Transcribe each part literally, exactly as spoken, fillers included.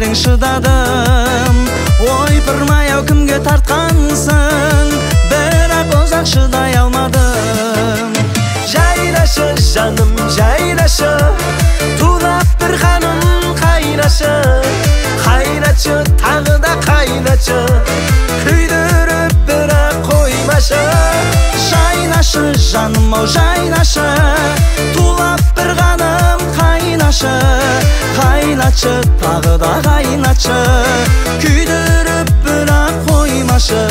менің шыдадым. Ойпырмай ау кімге тартқансың, бірақ ұзақ шыдай алмадым. Жайнашы жаным жайнашы, тулап бір ханым қайнашы. Қайнатшы тағы да қайнатшы, күйдіріп бірақ қоймашы. Жайнашы жаным ау жайнашы, тулап бір ханым қайнашы. Қайнатшы тағы да қайнатшы, күйдіріп бірақ қоймашы.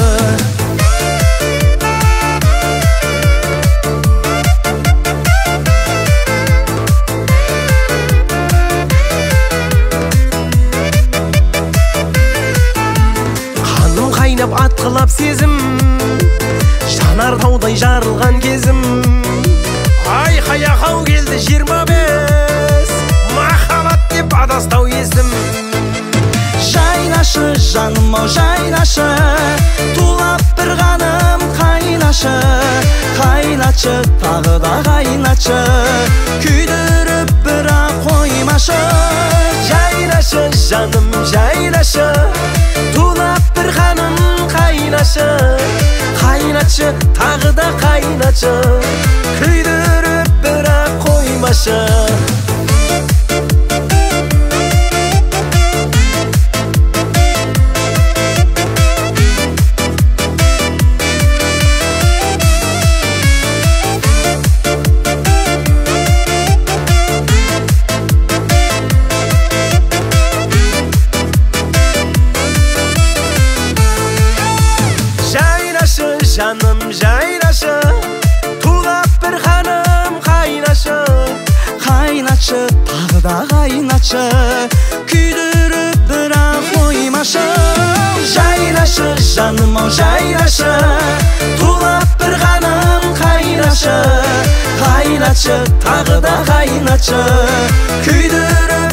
Атқылап сезім, жанар таудай жарылған кезім. Айқай ақау келді жиырма бес, махаббат деп адастау есім. Жайнашы жаным ау жайнашы, тулап бір ханым қайнашы. Қайнатшы тағы да қайнатшы, күйдіріп бірақ қоймашы. Жайнашы жаным жайнашы, тулап бір ханым қайнашы. Қайнатшы тағы да қайнатшы, күйдіріп бірақ қоймашы. Жаным жайнашы, тулап бір ханым қайнашы. Қайнатшы тағы да қайнатшы, күйдіріп бірақ қоймашы. Жайнашы жаным ау жайнашы, тулап бір ханым қайнашы. Қайнатшы тағы да қайнатшы, күйдіріп